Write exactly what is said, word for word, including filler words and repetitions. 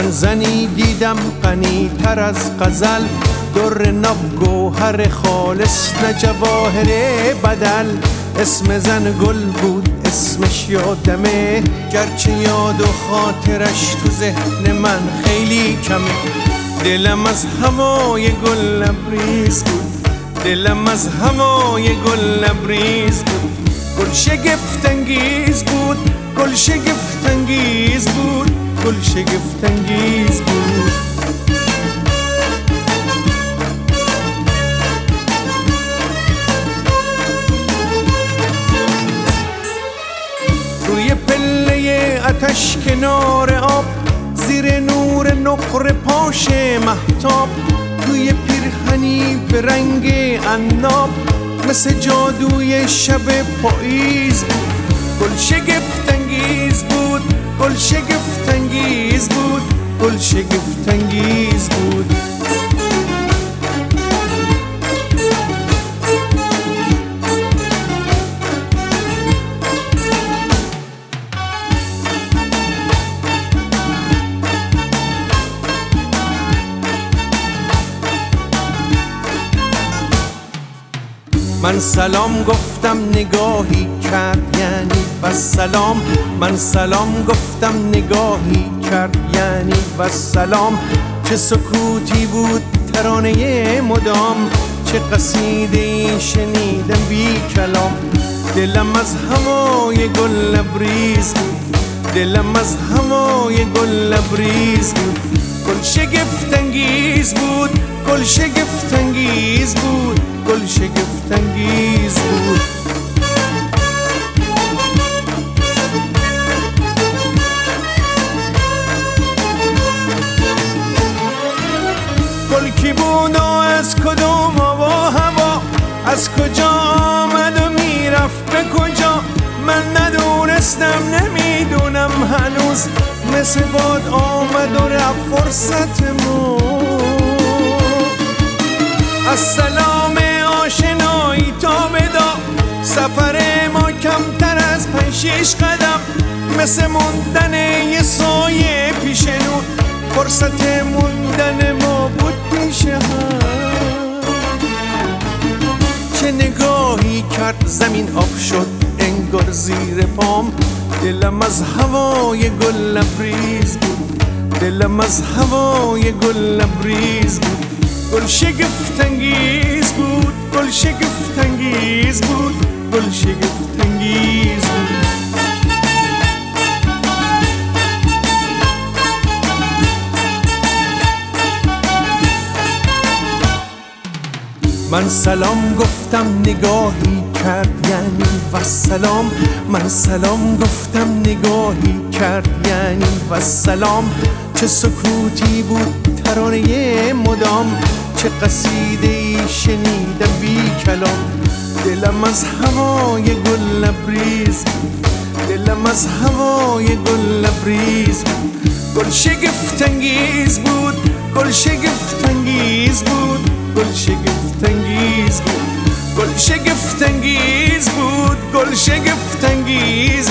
من زنی دیدم غنی تر از غزل، در ناب گوهر خالص نه جواهر بدل. اسم زن گل بود اسمش یادمه، گرچه یاد و خاطرش تو ذهن من خیلی کمه. دلم از هوای گل لبریز بود، دلم از هوای گل لبریز بود. گل شگفت انگیز بود، گل شگفت انگیز بود، گل شگفت انگیز بود. روی پله آتش کنار آب، زیر نور نقره پاش مهتاب، توی پیرهنی به رنگ عناب، مثل جادوی شب پاییز بود. گل شگفت انگیز بود، گل شگفت انگیز بود، گل شگفت انگیز بود. من سلام گفتم نگاهی کرد یعنی بس سلام، من سلام گفتم نگاهی کرد یعنی بس سلام. چه سکوتی بود ترانه مدام، چه قصیده شنیدم بی کلام. دلم از هوای گل لبریز بود، دلم از هوای گل لبریز بود. گل شگفت انگیز بود، گل شگفت انگیز بود، گل شگفت انگیز بود. گل کی بود و از کدوم آوا هوا، از کجا آمد و میرفت به کجا؟ من ندونستم نمیدونم هنوز، مثل باد آمد و رفت فرصت ما. از سلام آشنایی تا بدا، سفر ما کمتر از پنج شش قدم، مثل موندن یه سایه پیش نور، فرصت موندن ما بود پیش هم. چه نگاهی کرد زمین آب شد انگار زیر پام. دلم از هوای گل لبریز بود، دلم از هوای گل لبریز بود. گل شگفت انگیز بود، گل شگفت انگیز بود، گل شگفت انگیز بود. من سلام گفتم نگاهی کرد یعنی والسلام، من سلام گفتم نگاهی کرد یعنی والسلام. چه سکوتی بود ترانه مدام، چه قصیده‌ای شنیدم بی کلام. دلم از هوای گل لبریز بود، دلم از هوای گل لبریز بود. گل شگفت انگیز بود، گل شگفت انگیز بود، گل شگفت انگیز بود. گل شگفت انگیز بود، گل شگفت انگیز